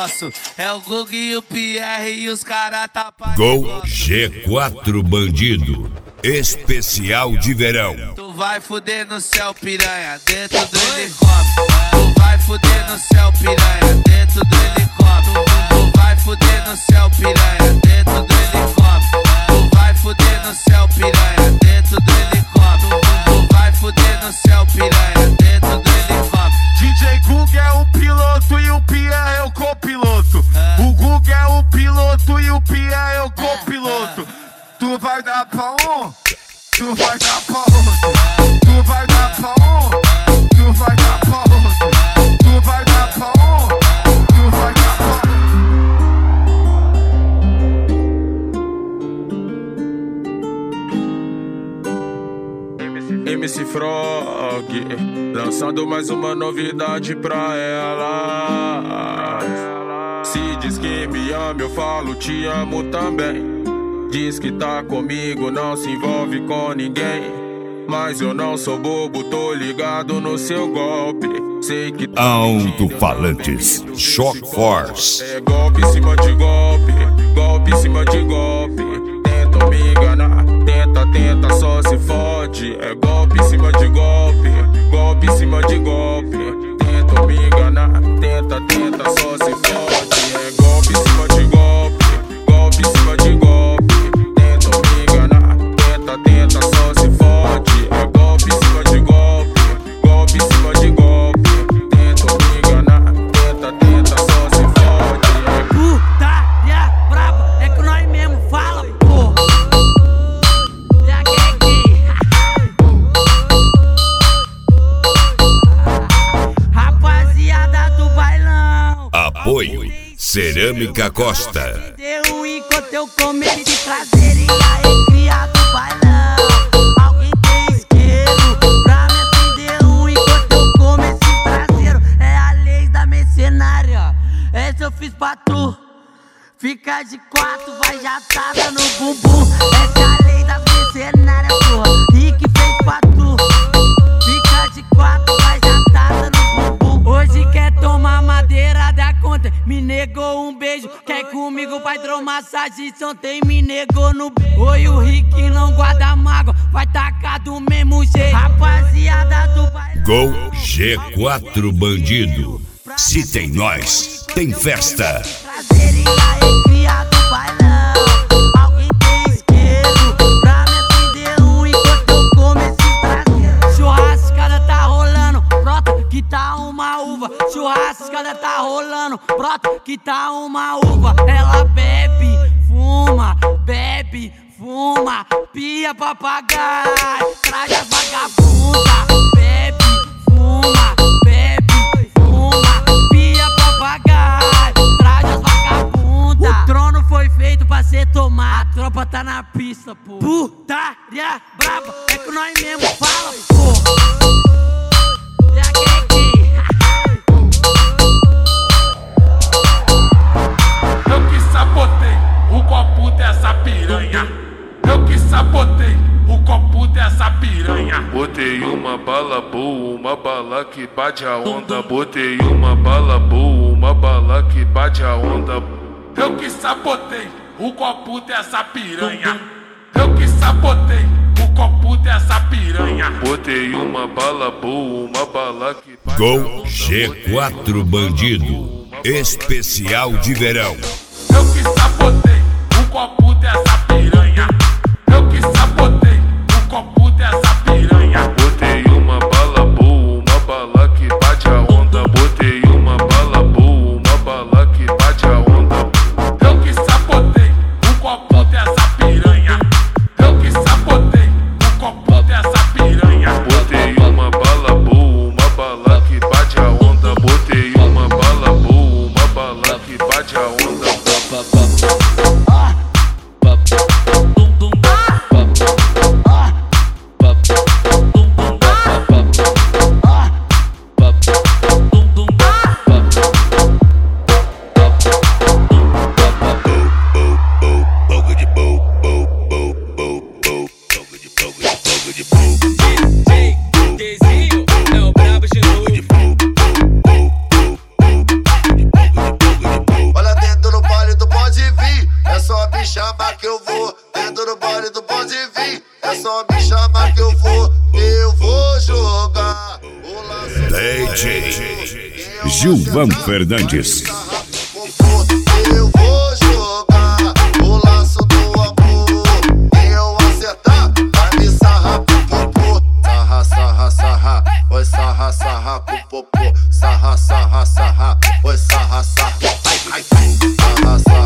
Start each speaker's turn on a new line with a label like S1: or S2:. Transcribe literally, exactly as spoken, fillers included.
S1: nosso. É o Gug e o Pierre e os caras tá pra
S2: Gol G quatro Bandido, especial de verão.
S1: Tu vai fuder no céu, piranha, dentro do helicóptero. Tu vai fuder no céu, piranha, dentro do helicóptero. Tu vai fuder no céu, piranha, dentro do helicóptero. Tu vai fuder no céu, piranha, dentro do helicóptero. Tu vai fuder no céu, piranha, dentro do helicóptero.
S3: D J Gug é o piloto e o Pierre é o copiloto. O Gug é o piloto e o Pierre é o copiloto. Tu vai dar pra um, tu vai dar pra outro. Tu vai dar pra um, tu vai dar pra outro. Tu vai dar pra um, tu vai dar pra outro. M C Frog lançando mais uma novidade pra ela. Se diz que me ama, eu falo te amo também. Diz que tá comigo, não se envolve com ninguém. Mas eu não sou bobo, tô ligado no seu golpe. Sei que tá
S2: Alto-falantes Shock Force.
S3: É golpe em cima de golpe, golpe em cima de golpe. Tenta me enganar, tenta, tenta, só se fode. É golpe em cima de golpe, golpe em cima de golpe. Tenta me enganar, tenta, tenta, só se fode. É golpe em cima de golpe, golpe em cima de golpe. Tenta me enganar, tenta, tenta, só se fode. É golpe em cima de golpe, golpe em cima de golpe. Tenta me enganar, tenta, tenta, só se fode. É
S4: putaria braba, é que nós mesmo fala, pô. Rapaziada do bailão,
S2: Apoio Cerâmica Costa.
S4: deu enquanto eu comecei trazer e aí criado bailão. Alguém tem isqueiro pra me acender um enquanto eu comecei traseiro. É a lei da mercenária, essa eu fiz pra tu. Fica de quatro, vai jatada no bumbum. Essa é a lei das mercenárias, porra, e que fez pra tu. Fica de quatro, vai jatada no bumbum. Hoje quer tomar madeira da conta, me negou um beijo. Quer comigo, vai hidromassagem, ontem me negou no beijo. Oi, o Rick não guarda mágoa, vai tacar do mesmo jeito. Rapaziada do baile.
S2: Gol G quatro Bandido. Se tem nós, tem festa.
S4: Prazer e alegria do bailão. Alguém tem isqueiro pra me acender um enquanto eu comecei traseiro. Churrascada tá rolando, brota que tá uma uva. Churrascada tá rolando, brota que tá uma uva. Ela bebe, fuma, bebe, fuma. Pia papagaio, traz as vagabundas. Bebe, fuma, bebe, fuma. Pia papagaio, traz as vagabundas. O trono foi feito pra ser tomado, a tropa tá na pista, pô. Putaria braba, é que nós mesmo fala, pô. E aqui,
S3: eu que sabotei o copo dessa piranha. Eu que sabotei o copo dessa piranha. Botei uma bala boa, uma bala que bate a onda. Botei uma bala boa, uma bala que bate a onda. Eu que sabotei o copo dessa piranha. Eu que sabotei o copo dessa piranha. Botei uma bala boa, uma bala que bate a onda.
S2: Gol G quatro Bandido, especial de verão.
S3: Eu que sabotei o copo dessa piranha. Eu que sabotei o copo dessa piranha. Botei uma bala boa, uma bala que bate a onda. Botei uma bala boa, uma bala que bate a onda. Eu que sabotei o copo dessa piranha. Eu que sabotei o copo dessa piranha. Botei uma bala boa, uma bala que bate a onda. Botei uma bala boa, uma bala que bate a onda.
S5: chama que eu vou, eu vou jogar.
S2: D J Gilvan Fernandes.
S5: Eu vou jogar o laço do amor. Quem eu acertar, vai me sarrar com popô. Sarra, sarra, sarra, oi sarra, sarra com popô. Sarra, sarra, sarra, oi sarra, sarra. Ai, ai, sarra, sarra.